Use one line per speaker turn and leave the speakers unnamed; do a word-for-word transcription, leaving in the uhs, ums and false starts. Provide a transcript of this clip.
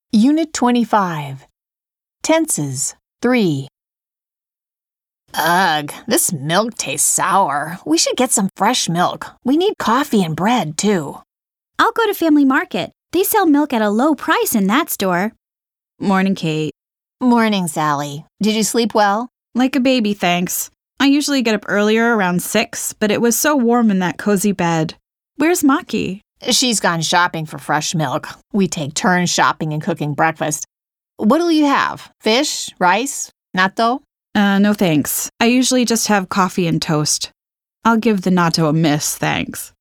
Unit twenty-five. Tenses. three. Ugh, this milk tastes sour. We should get some fresh milk. We need coffee and bread, too.
I'll go to Family Market. They sell milk at a low price in that store.
Morning, Kate.
Morning, Sally. Did you sleep well?
Like a baby, thanks. I usually get up earlier, around six, but it was so warm in that cozy bed. Where's Maki?
She's gone shopping for fresh milk. We take turns shopping and cooking breakfast. What'll you have? Fish? Rice? Natto?
Uh, no thanks. I usually just have coffee and toast. I'll give the natto a miss, thanks.